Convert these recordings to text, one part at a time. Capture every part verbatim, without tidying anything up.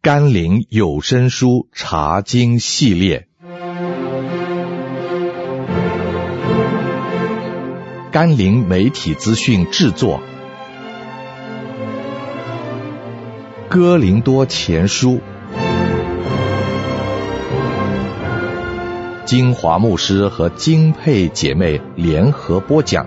甘霖有声书查经系列，甘霖媒体资讯制作，哥林多前书，金华牧师和金佩姐妹联合播讲。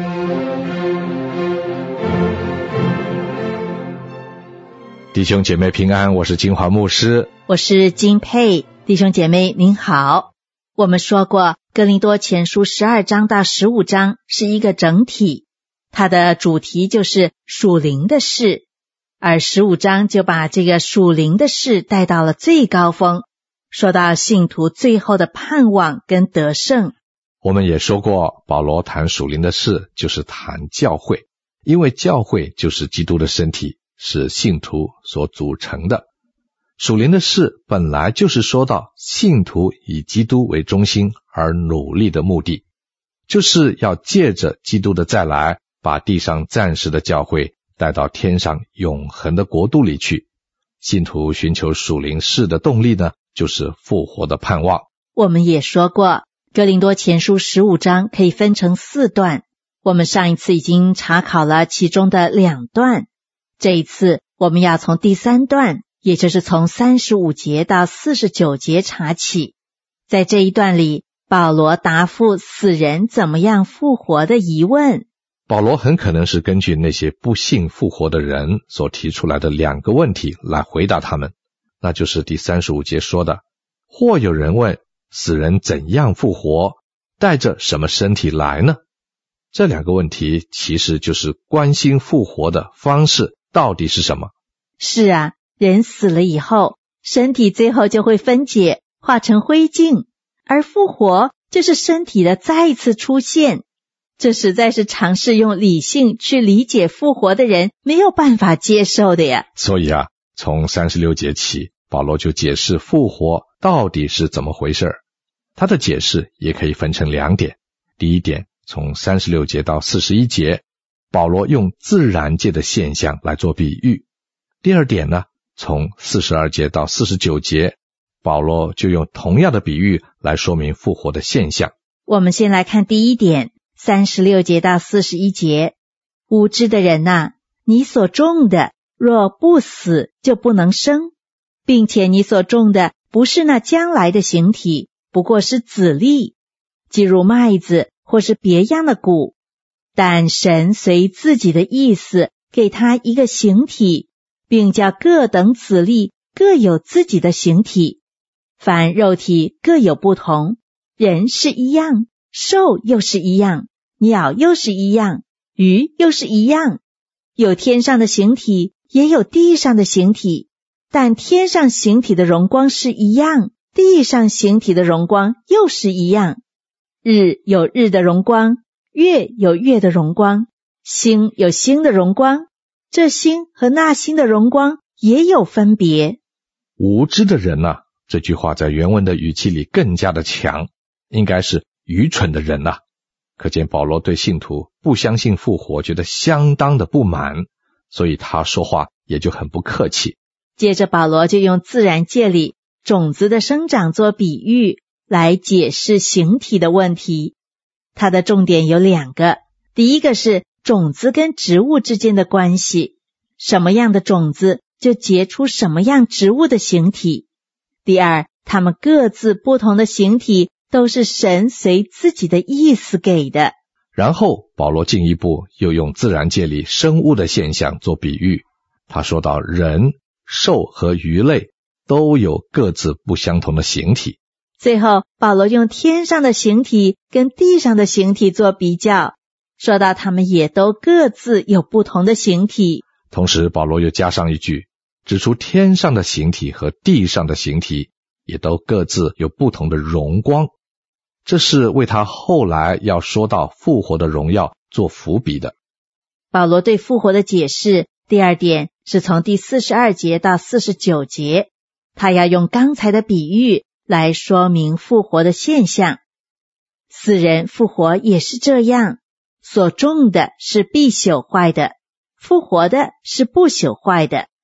弟兄姐妹平安，我是金华牧师， 我是金佩。弟兄姐妹您好。我们说过哥林多前书十二章到十五章是一个整体，它的主题就是属灵的事，而十五章就把这个属灵的事带到了最高峰，说到信徒最后的盼望跟得胜。 我们也说过，保罗谈属灵的事就是谈教会，因为教会就是基督的身体，是信徒所组成的。属灵的事本来就是说到信徒以基督为中心而努力的目的，就是要借着基督的再来，把地上暂时的教会带到天上永恒的国度里去。信徒寻求属灵事的动力呢，就是复活的盼望。 我们也说过，哥林多前书十五章可以分成四段，我们上一次已经查考了其中的两段，这一次我们要从第三段，也就是从三十五节到四十九节查起。在这一段里，保罗答复死人怎么样复活的疑问。 保罗很可能是根据那些不信复活的人所提出来的两个问题来回答他们，那就是第三十五节说的，或有人问死人怎样复活，带着什么身体来呢？这两个问题其实就是关心复活的方式到底是什么。 是啊，人死了以后，身体最后就会分解，化成灰烬，而复活就是身体的再一次出现。这实在是尝试用理性去理解复活的人没有办法接受的呀。 所以啊，从三十六节起，保罗就解释复活到底是怎么回事。他的解释也可以分成两点。第一点，从三十六节到四十一节，保罗用自然界的现象来做比喻。第二点呢，从四十二节到四十九节，保罗就用同样的比喻来说明复活的现象。 我们先来看第一点，三十六节到四十一节。无知的人啊，你所种的若不死就不能生，并且你所种的不是那将来的形体，不过是子粒，即如麦子或是别样的谷，但神随自己的意思给他一个形体，并叫各等子粒各有自己的形体。凡肉体各有不同，人是一样，兽又是一样，鸟又是一样，鱼又是一样。有天上的形体，也有地上的形体，但天上形体的荣光是一样，地上形体的荣光又是一样。日有日的荣光，月有月的荣光，星有星的荣光，这星和那星的荣光也有分别。 无知的人啊，这句话在原文的语气里更加的强，应该是愚蠢的人啊。可见保罗对信徒不相信复活觉得相当的不满，所以他说话也就很不客气。 接着保罗就用自然界里种子的生长做比喻来解释形体的问题。它的重点有两个，第一个是种子跟植物之间的关系，什么样的种子就结出什么样植物的形体。第二，它们各自不同的形体都是神随自己的意思给的。 然后保罗进一步又用自然界里生物的现象做比喻，他说到人、兽和鱼类都有各自不相同的形体。 最后保罗用天上的形体跟地上的形体做比较，说到他们也都各自有不同的形体。 同时保罗又加上一句，指出天上的形体和地上的形体也都各自有不同的荣光，这是为他后来要说到复活的荣耀做伏笔的。 保罗对复活的解释，第二点是从第四十二节到四十九节，他要用刚才的比喻来说明复活的现象。死人复活也是这样，所种的是必朽坏的，复活的是不朽坏的。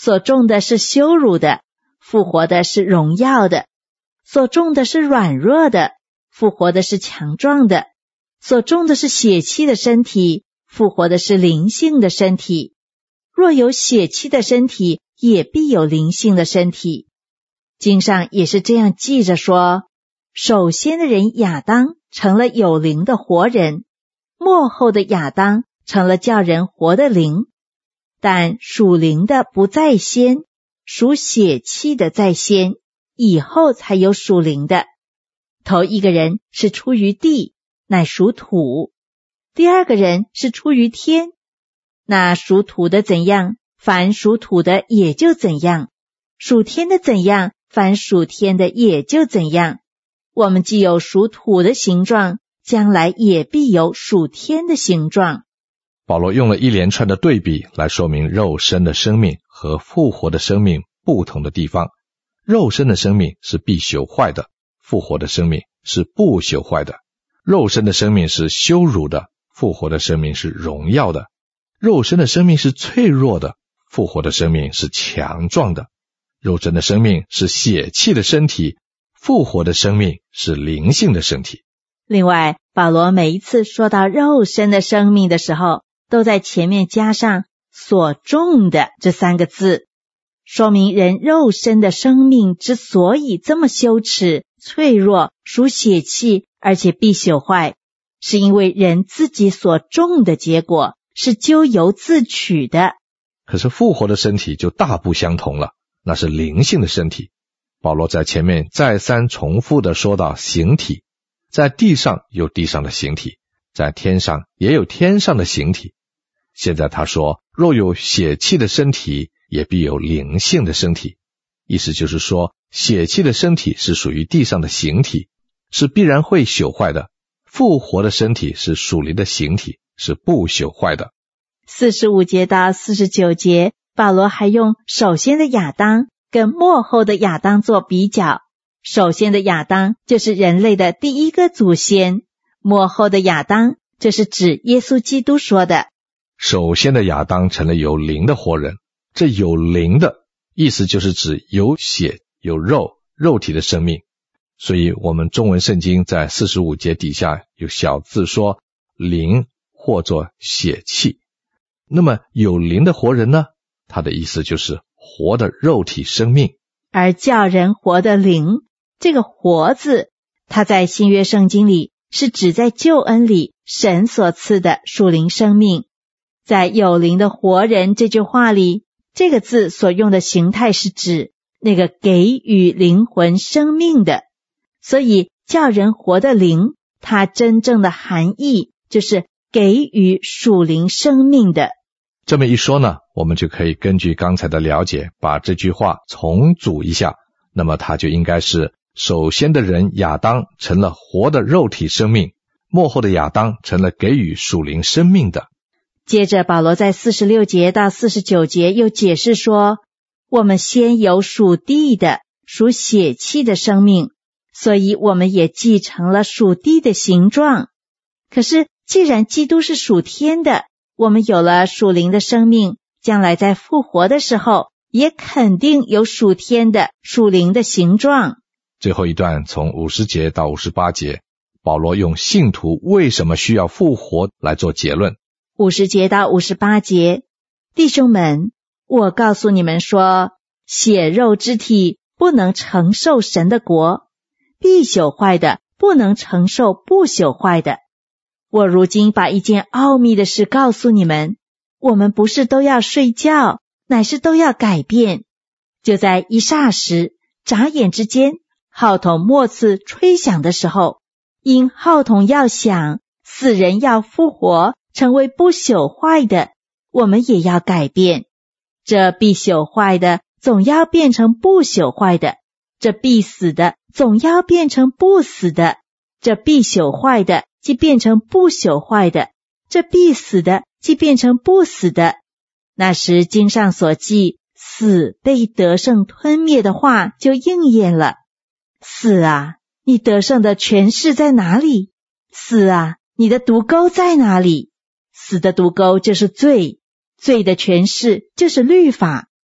所种的是羞辱的，复活的是荣耀的；所种的是软弱的，复活的是强壮的；所种的是血气的身体，复活的是灵性的身体。若有血气的身体，也必有灵性的身体。经上也是这样记着说，首先的人亚当成了有灵的活人，末后的亚当成了叫人活的灵。但属灵的不在先，属血气的在先，以后才有属灵的。头一个人是出于地，乃属土；第二个人是出于天。那属土的怎样，凡属土的也就怎样；属天的怎样，凡属天的也就怎样。我们既有属土的形状，将来也必有属天的形状。 保罗用了一连串的对比来说明肉身的生命和复活的生命不同的地方。肉身的生命是必朽坏的，复活的生命是不朽坏的。肉身的生命是羞辱的，复活的生命是荣耀的。肉身的生命是脆弱的，复活的生命是强壮的。肉身的生命是血气的身体，复活的生命是灵性的身体。 另外，保罗每一次说到肉身的生命的时候，都在前面加上所种的这三个字，说明人肉身的生命之所以这么羞耻、脆弱、属血气，而且必朽坏，是因为人自己所种的结果是咎由自取的。 可是复活的身体就大不相同了，那是灵性的身体。保罗在前面再三重复地说到形体，在地上有地上的形体，在天上也有天上的形体。现在他说，若有血气的身体，也必有灵性的身体。意思就是说，血气的身体是属于地上的形体，是必然会朽坏的；复活的身体是属灵的形体，是不朽坏的。 四十五节到四十九节，保罗还用首先的亚当跟末后的亚当做比较。首先的亚当就是人类的第一个祖先，末后的亚当这是指耶稣基督说的。 首先的亚当成了有灵的活人，这有灵的意思就是指有血有肉肉体的生命。所以我们中文圣经在四十五节底下有小字说灵或作血气。那么有灵的活人呢，他的意思就是活的肉体生命。 而叫人活的灵，这个活字，它在新约圣经里是指在救恩里神所赐的属灵生命。在有灵的活人这句话里，这个字所用的形态是指那个给予灵魂生命的。所以叫人活的灵，它真正的含义就是给予属灵生命的。 这么一说呢，我们就可以根据刚才的了解，把这句话重组一下，那么它就应该是首先的人亚当成了活的肉体生命，末后的亚当成了给予属灵生命的。 接着保罗在四十六节到四十九节又解释说，我们先有属地的属血气的生命，所以我们也继承了属地的形状。可是既然基督是属天的，我们有了属灵的生命，将来在复活的时候也肯定有属天的属灵的形状。 最后一段从五十节到五十八节，保罗用信徒为什么需要复活来做结论。 五十节到五十八节，弟兄们，我告诉你们说，血肉之体不能承受神的国，必朽坏的不能承受不朽坏的。我如今把一件奥秘的事告诉你们，我们不是都要睡觉，乃是都要改变。就在一霎时，眨眼之间，号筒末次吹响的时候，因号筒要响，死人要复活，成为不朽坏的，我们也要改变。这必朽坏的总要变成不朽坏的，这必死的总要变成不死的，这必朽坏的即变成不朽坏的，这必死的即变成不死的。那时经上所记死被得胜吞灭的话就应验了。死啊，你得胜的权势在哪里？死啊，你的毒钩在哪里？死的毒钩就是罪，罪的权势就是律法。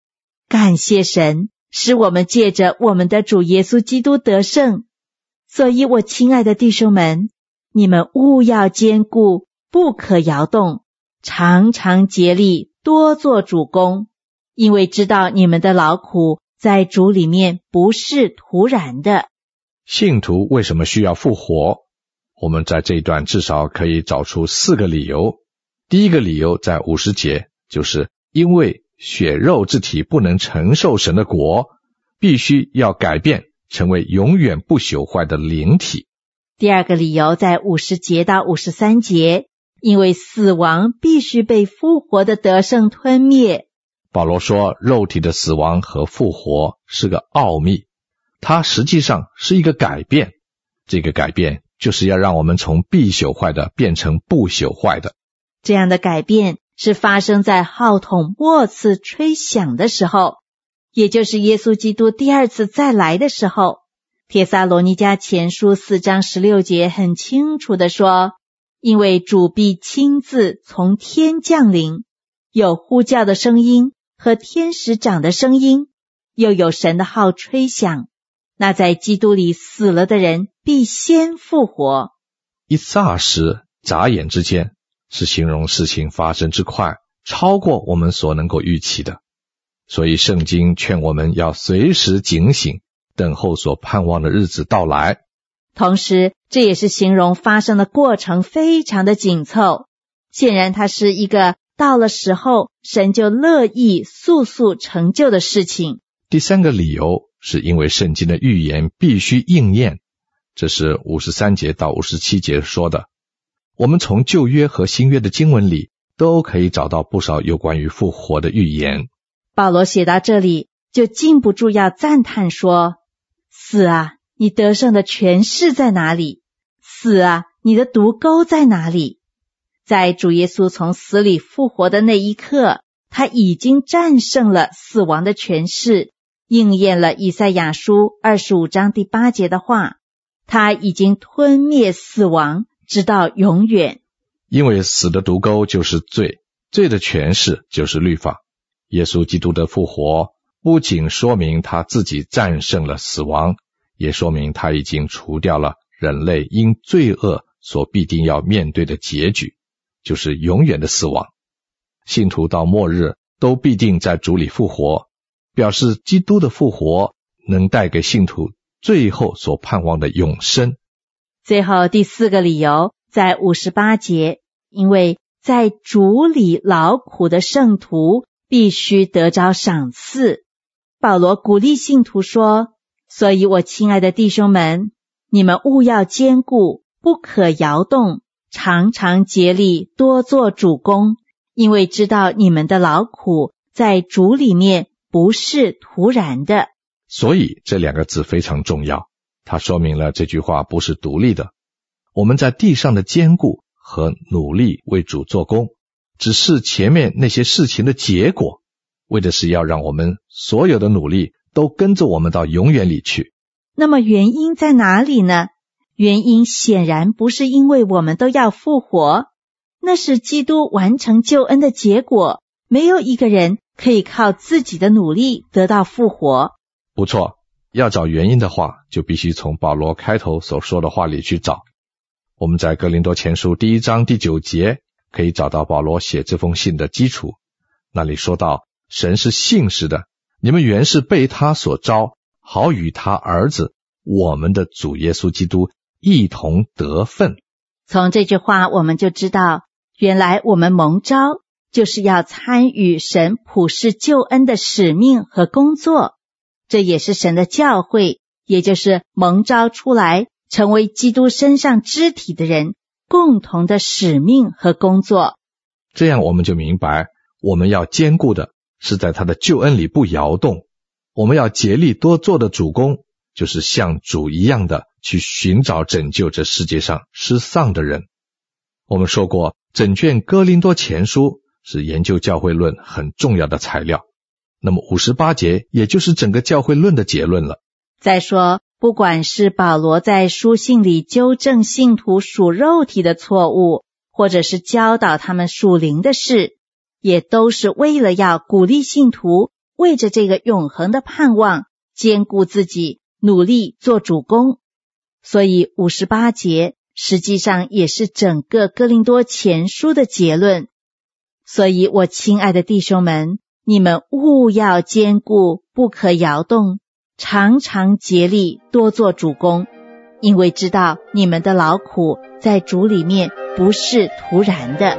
感谢神，使我们借着我们的主耶稣基督得胜。所以我亲爱的弟兄们，你们务要坚固，不可摇动，常常竭力，多做主工，因为知道你们的劳苦在主里面不是徒然的。 信徒为什么需要复活？我们在这一段至少可以找出四个理由。第一个理由在五十节，就是因为血肉之体不能承受神的国，必须要改变，成为永远不朽坏的灵体。 第二个理由在五十节到五十三节，因为死亡必须被复活的得胜吞灭。 保罗说，肉体的死亡和复活是个奥秘，它实际上是一个改变，这个改变就是要让我们从必朽坏的变成不朽坏的。 这样的改变是发生在号筒末次吹响的时候，也就是耶稣基督第二次再来的时候。帖撒罗尼迦前书四章十六节很清楚地说，因为主必亲自从天降临，有呼叫的声音和天使长的声音，又有神的号吹响，那在基督里死了的人必先复活。 一霎时眨眼之间，是形容事情发生之快，超过我们所能够预期的。所以圣经劝我们要随时警醒，等候所盼望的日子到来。 同时这也是形容发生的过程非常的紧凑，显然它是一个到了时候神就乐意速速成就的事情。 第三个理由是因为圣经的预言必须应验，这是五十三节到五十七节说的。我们从旧约和新约的经文里都可以找到不少有关于复活的预言。 保罗写到这里就禁不住要赞叹说，死啊，你得胜的权势在哪里？死啊，你的毒钩在哪里？在主耶稣从死里复活的那一刻，他已经战胜了死亡的权势，应验了以赛亚书二十五章第八节的话，他已经吞灭死亡，直到永远。 因为死的毒钩就是罪，罪的权势就是律法。耶稣基督的复活不仅说明他自己战胜了死亡，也说明他已经除掉了人类因罪恶所必定要面对的结局，就是永远的死亡。信徒到末日都必定在主里复活，表示基督的复活能带给信徒最后所盼望的永生。 最后第四个理由在五十八节，因为在主里劳苦的圣徒必须得着赏赐。保罗鼓励信徒说，所以我亲爱的弟兄们，你们务要坚固，不可摇动，常常竭力，多做主工，因为知道你们的劳苦在主里面不是徒然的。 所以这两个字非常重要，它说明了这句话不是独立的。我们在地上的坚固和努力为主做工，只是前面那些事情的结果，为的是要让我们所有的努力都跟着我们到永远里去。 那么原因在哪里呢？原因显然不是因为我们都要复活，那是基督完成救恩的结果，没有一个人可以靠自己的努力得到复活。 不错，要找原因的话，就必须从保罗开头所说的话里去找。我们在哥林多前书第一章第九节可以找到保罗写这封信的基础，那里说到，神是信实的，你们原是被他所招，好与他儿子我们的主耶稣基督一同得分。 从这句话我们就知道，原来我们蒙召就是要参与神普世救恩的使命和工作，这也是神的教会，也就是蒙召出来成为基督身上肢体的人共同的使命和工作。 这样我们就明白，我们要坚固的是在他的救恩里不摇动，我们要竭力多做的主工，就是像主一样的去寻找拯救这世界上失丧的人。我们说过，整卷哥林多前书是研究教会论很重要的材料，那么五十八节也就是整个教会论的结论了。 再说，不管是保罗在书信里纠正信徒属肉体的错误，或者是教导他们属灵的事，也都是为了要鼓励信徒为着这个永恒的盼望，坚固自己，努力做主工。所以五十八节实际上也是整个哥林多前书的结论。所以我亲爱的弟兄们，你们务要坚固，不可摇动，常常竭力多做主工，因为知道你们的劳苦在主里面不是徒然的。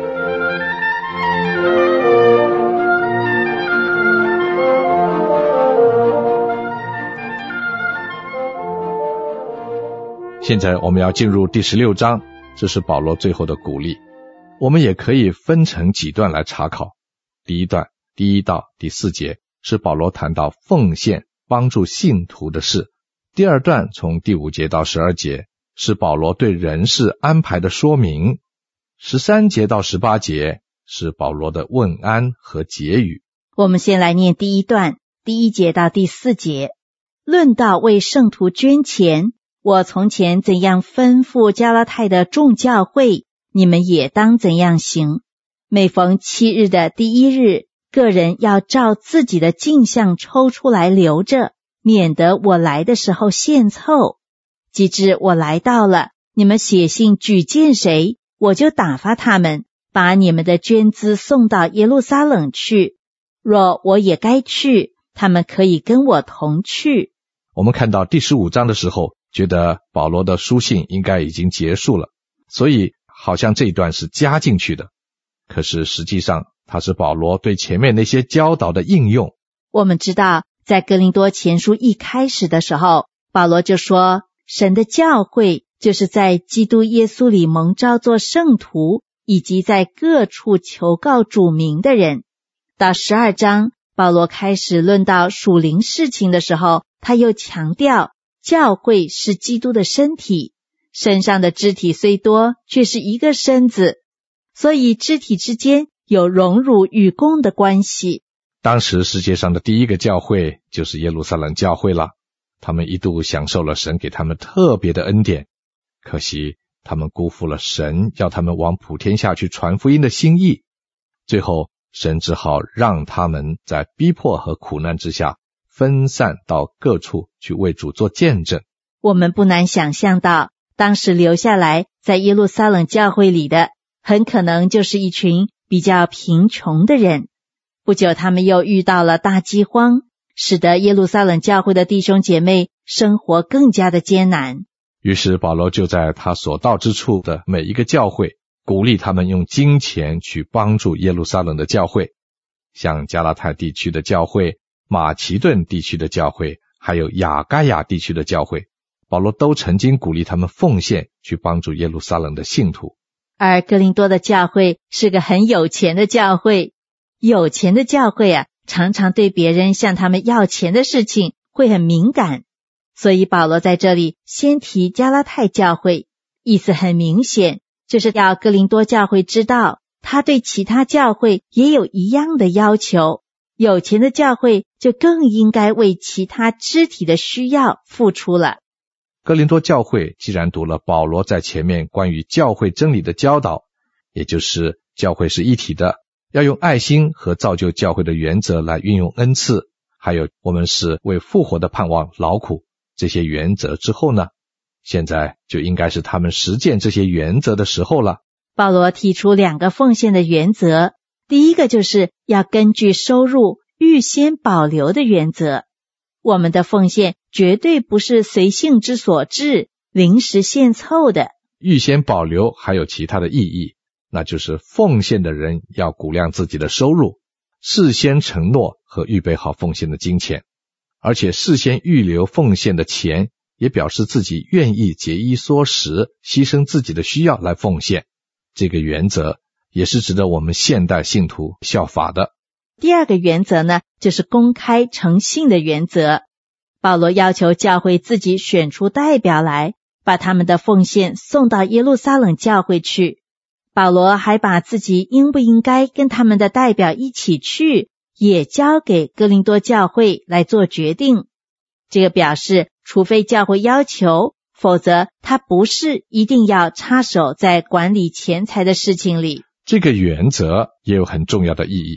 现在我们要进入第十六章，这是保罗最后的鼓励。我们也可以分成几段来查考。第一段，第一到第四节是保罗谈到奉献帮助信徒的事。第二段从第五节到十二节是保罗对人事安排的说明。十三节到十八节是保罗的问安和结语。 我们先来念第一段，第一节到第四节。论到为圣徒捐钱，我从前怎样吩咐加拉太的众教会，你们也当怎样行。每逢七日的第一日，个人要照自己的进项抽出来留着，免得我来的时候献凑。及至我来到了，你们写信举荐谁，我就打发他们，把你们的捐资送到耶路撒冷去。若我也该去，他们可以跟我同去。 我们看到第十五章的时候，觉得保罗的书信应该已经结束了，所以好像这一段是加进去的。可是实际上它是保罗对前面那些教导的应用。 我们知道在哥林多前书一开始的时候，保罗就说神的教会就是在基督耶稣里蒙召做圣徒，以及在各处求告主名的人。到十二章，保罗开始论到属灵事情的时候，他又强调教会是基督的身体，身上的肢体虽多，却是一个身子，所以肢体之间有荣辱与共的关系。 当时世界上的第一个教会就是耶路撒冷教会了，他们一度享受了神给他们特别的恩典，可惜他们辜负了神要他们往普天下去传福音的心意，最后神只好让他们在逼迫和苦难之下分散到各处去为主做见证。 我们不难想象到，当时留下来在耶路撒冷教会里的，很可能就是一群比较贫穷的人。不久他们又遇到了大饥荒，使得耶路撒冷教会的弟兄姐妹生活更加的艰难。 于是保罗就在他所到之处的每一个教会，鼓励他们用金钱去帮助耶路撒冷的教会，像加拉太地区的教会、马其顿地区的教会，还有亚该亚地区的教会，保罗都曾经鼓励他们奉献去帮助耶路撒冷的信徒。 而哥林多的教会是个很有钱的教会，有钱的教会啊，常常对别人向他们要钱的事情会很敏感。所以保罗在这里先提加拉太教会，意思很明显，就是要哥林多教会知道，他对其他教会也有一样的要求。有钱的教会就更应该为其他肢体的需要付出了。 哥林多教会既然读了保罗在前面关于教会真理的教导，也就是教会是一体的，要用爱心和造就教会的原则来运用恩赐，还有我们是为复活的盼望劳苦，这些原则之后呢，现在就应该是他们实践这些原则的时候了。 保罗提出两个奉献的原则，第一个就是要根据收入预先保留的原则。我们的奉献绝对不是随性之所至，临时献凑的。 预先保留还有其他的意义，那就是奉献的人要估量自己的收入，事先承诺和预备好奉献的金钱，而且事先预留奉献的钱，也表示自己愿意节衣缩食，牺牲自己的需要来奉献。这个原则也是值得我们现代信徒效法的。 第二个原则呢，就是公开诚信的原则。保罗要求教会自己选出代表来，把他们的奉献送到耶路撒冷教会去。保罗还把自己应不应该跟他们的代表一起去，也交给哥林多教会来做决定。这个表示，除非教会要求，否则他不是一定要插手在管理钱财的事情里。 这个原则也有很重要的意义，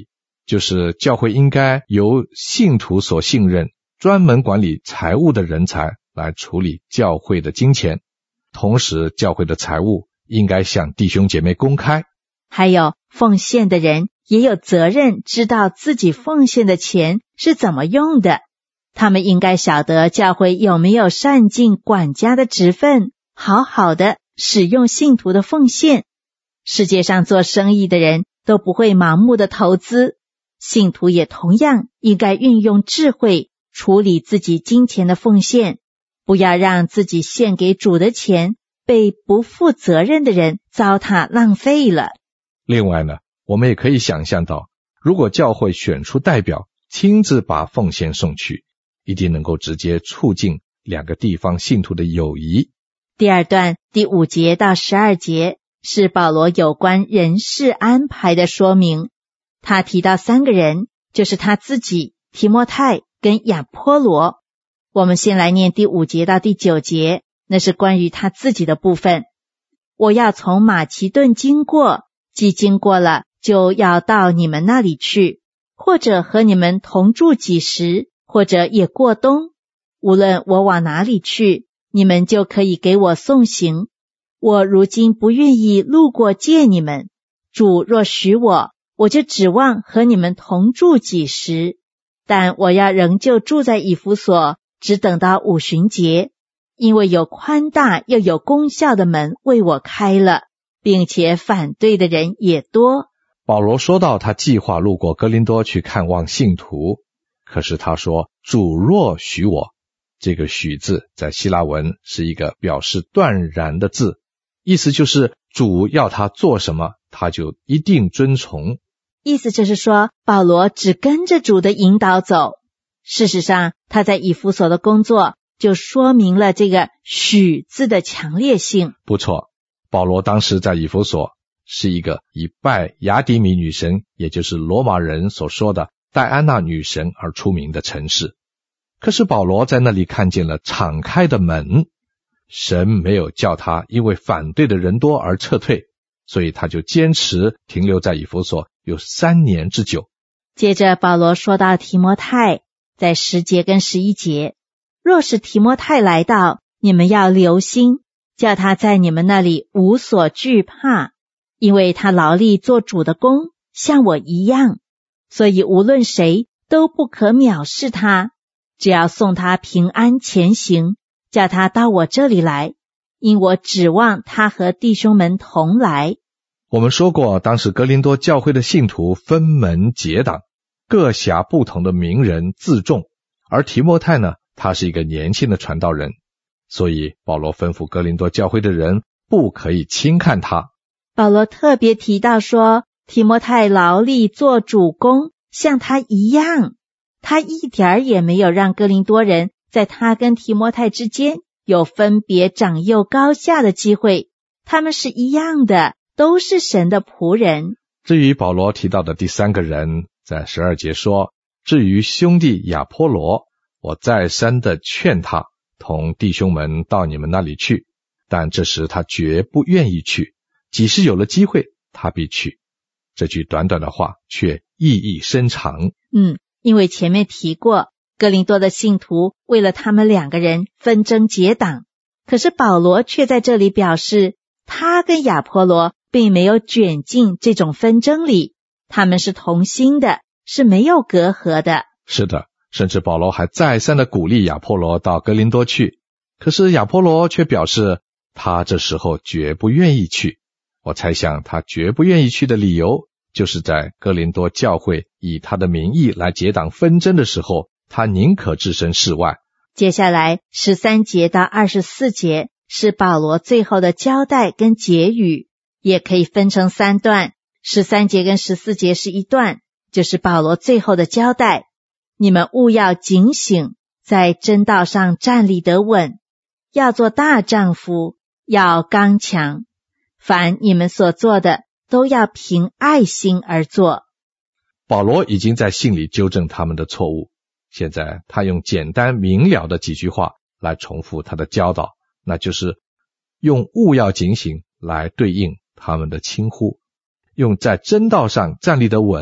就是教会应该由信徒所信任、专门管理财务的人才来处理教会的金钱，同时教会的财务应该向弟兄姐妹公开。 还有奉献的人也有责任知道自己奉献的钱是怎么用的，他们应该晓得教会有没有善尽管家的职分，好好的使用信徒的奉献。世界上做生意的人都不会盲目的投资，信徒也同样应该运用智慧处理自己金钱的奉献，不要让自己献给主的钱被不负责任的人糟蹋浪费了。 另外呢，我们也可以想象到，如果教会选出代表亲自把奉献送去，一定能够直接促进两个地方信徒的友谊。 第二段第五节到十二节是保罗有关人事安排的说明，他提到三个人，就是他自己、提摩太跟亚波罗。我们先来念第五节到第九节，那是关于他自己的部分。我要从马其顿经过，既经过了，就要到你们那里去，或者和你们同住几时，或者也过冬。无论我往哪里去，你们就可以给我送行。我如今不愿意路过见你们，主若许我，我就指望和你们同住几时。但我要仍旧住在以弗所，只等到五旬节，因为有宽大又有功效的门为我开了，并且反对的人也多。 保罗说到他计划路过哥林多去看望信徒，可是他说主若许我，这个许字在希腊文是一个表示断然的字，意思就是主要他做什么，他就一定遵从。 意思就是说，保罗只跟着主的引导走。事实上，他在以弗所的工作就说明了这个许字的强烈性。 不错，保罗当时在以弗所是一个以拜雅底米女神，也就是罗马人所说的戴安娜女神而出名的城市。可是保罗在那里看见了敞开的门，神没有叫他因为反对的人多而撤退，所以他就坚持停留在以弗所有三年之久。 接着保罗说到提摩太，在十节跟十一节，若是提摩太来到，你们要留心，叫他在你们那里无所惧怕，因为他劳力做主的工，像我一样，所以无论谁都不可藐视他，只要送他平安前行，叫他到我这里来，因我指望他和弟兄们同来。 我们说过，当时哥林多教会的信徒分门结党，各辖不同的名人自重，而提摩太呢，他是一个年轻的传道人，所以保罗吩咐哥林多教会的人不可以轻看他。 保罗特别提到说，提摩太劳力做主工，像他一样，他一点儿也没有让哥林多人在他跟提摩太之间有分别长幼高下的机会，他们是一样的，都是神的仆人。 至于保罗提到的第三个人，在十二节说，至于兄弟亚波罗，我再三的劝他同弟兄们到你们那里去，但这时他绝不愿意去，即使有了机会他必去。这句短短的话却意义深长。 嗯，因为前面提过，哥林多的信徒为了他们两个人纷争结党，可是保罗却在这里表示，他跟亚波罗并没有卷进这种纷争里，他们是同心的，是没有隔阂的。 是的，甚至保罗还再三的鼓励亚波罗到哥林多去，可是亚波罗却表示他这时候绝不愿意去。我猜想他绝不愿意去的理由，就是在哥林多教会以他的名义来结党纷争的时候，他宁可置身事外。 接下来十三节到二十四节是保罗最后的交代跟结语，也可以分成三段，十三节跟十四节是一段，就是保罗最后的交代。你们务要警醒，在真道上站立得稳，要做大丈夫，要刚强，凡你们所做的都要凭爱心而做。 保罗已经在信里纠正他们的错误，现在他用简单明了的几句话来重复他的教导，那就是用务要警醒来对应他们的轻忽，用在真道上站立得稳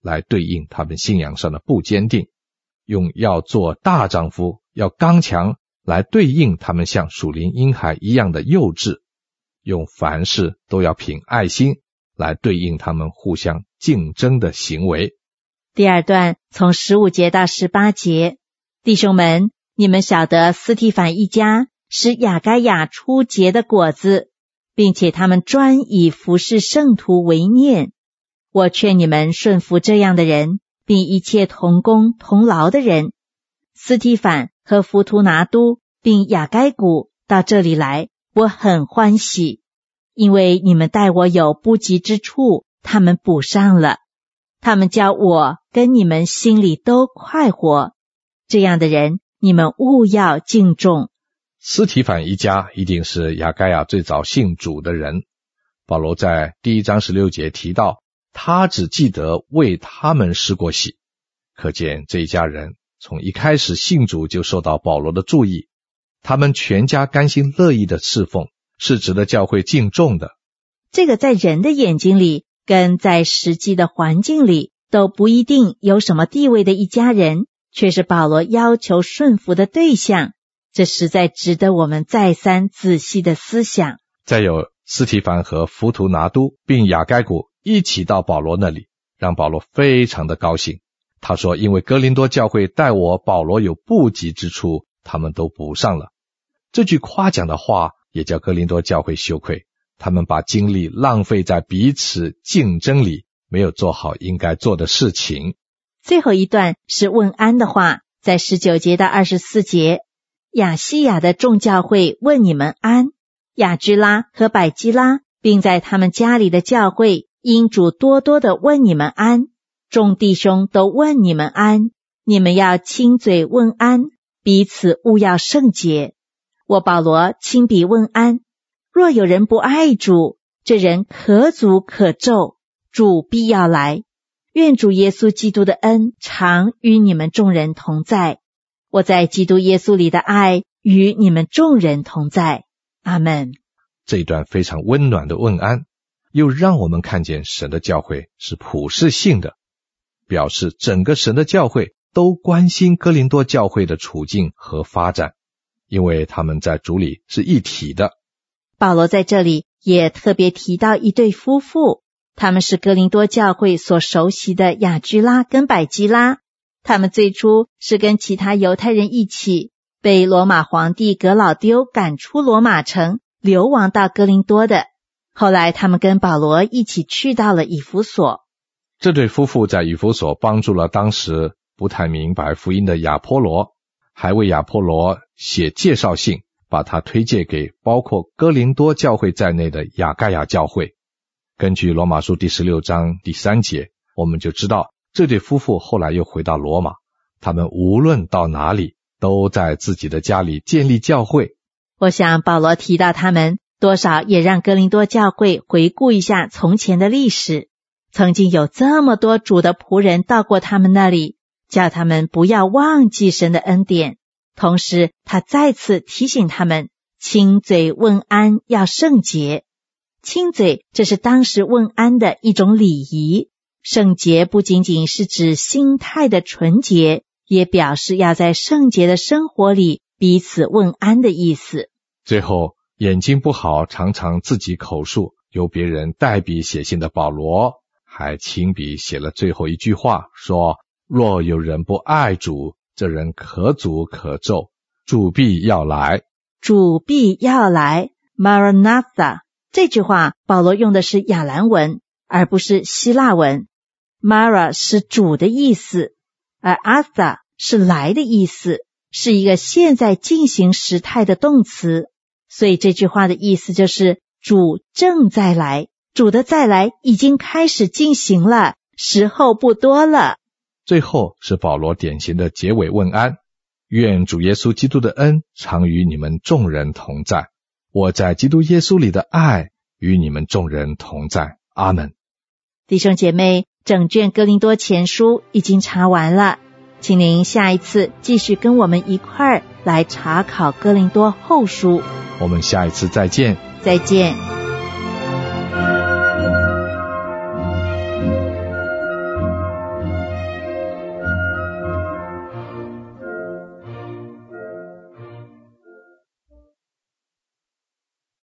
来对应他们信仰上的不坚定，用要做大丈夫、要刚强来对应他们像属灵婴孩一样的幼稚，用凡事都要凭爱心来对应他们互相竞争的行为。 第二段从十五节到十八节，弟兄们，你们晓得斯提反一家使亚该亚出结的果子，并且他们专以服侍圣徒为念。我劝你们顺服这样的人，并一切同工同劳的人。斯提反和弗图拿都并亚该古到这里来，我很欢喜，因为你们待我有不及之处，他们补上了。他们叫我跟你们心里都快活，这样的人你们务要敬重。 斯提反一家一定是亚该亚最早信主的人。保罗在第一章十六节提到，他只记得为他们施过洗，可见这一家人从一开始信主就受到保罗的注意，他们全家甘心乐意的侍奉，是值得教会敬重的。 这个在人的眼睛里跟在实际的环境里都不一定有什么地位的一家人，却是保罗要求顺服的对象，这实在值得我们再三仔细的思想。 再有斯提凡和弗图拿都并亚该古一起到保罗那里，让保罗非常的高兴。他说，因为哥林多教会待我保罗有不及之处，他们都补上了。这句夸奖的话也叫哥林多教会羞愧，他们把精力浪费在彼此竞争里，没有做好应该做的事情。 最后一段是问安的话，在十九节到二十四节，亚细亚的众教会问你们安，亚居拉和百基拉并在他们家里的教会因主多多的问你们安，众弟兄都问你们安，你们要亲嘴问安，彼此务要圣洁。我保罗亲笔问安，若有人不爱主，这人可诅可咒，主必要来。愿主耶稣基督的恩常与你们众人同在。我在基督耶稣里的爱与你们众人同在。阿们。 这一段非常温暖的问安，又让我们看见神的教会是普世性的，表示整个神的教会都关心哥林多教会的处境和发展，因为他们在主里是一体的。 保罗在这里也特别提到一对夫妇，他们是哥林多教会所熟悉的亚居拉跟百基拉，他们最初是跟其他犹太人一起被罗马皇帝革老丢赶出罗马城，流亡到哥林多的。后来他们跟保罗一起去到了以弗所。 这对夫妇在以弗所帮助了当时不太明白福音的亚波罗，还为亚波罗写介绍信，把他推荐给包括哥林多教会在内的亚该亚教会。根据罗马书第十六章第三节，我们就知道这对夫妇后来又回到罗马，他们无论到哪里都在自己的家里建立教会。 我想保罗提到他们，多少也让哥林多教会回顾一下从前的历史，曾经有这么多主的仆人到过他们那里，叫他们不要忘记神的恩典。同时他再次提醒他们，亲嘴问安要圣洁。亲嘴，这是当时问安的一种礼仪。圣洁不仅仅是指心态的纯洁，也表示要在圣洁的生活里彼此问安的意思。 最后，眼睛不好常常自己口述，由别人代笔写信的保罗还亲笔写了最后一句话，说若有人不爱主，这人可诅可咒，主必要来。 主必要来 Maranatha， 这句话保罗用的是亚兰文而不是希腊文。 Mara 是主的意思，而 Atha 是来的意思，是一个现在进行时态的动词，所以这句话的意思就是主正在来，主的再来已经开始进行了，时候不多了。 最后是保罗典型的结尾问安，愿主耶稣基督的恩常与你们众人同在，我在基督耶稣里的爱与你们众人同在。阿们。 弟兄姐妹，整卷哥林多前书已经查完了，请您下一次继续跟我们一块儿来查考哥林多后书。 我们下一次再见。 再见。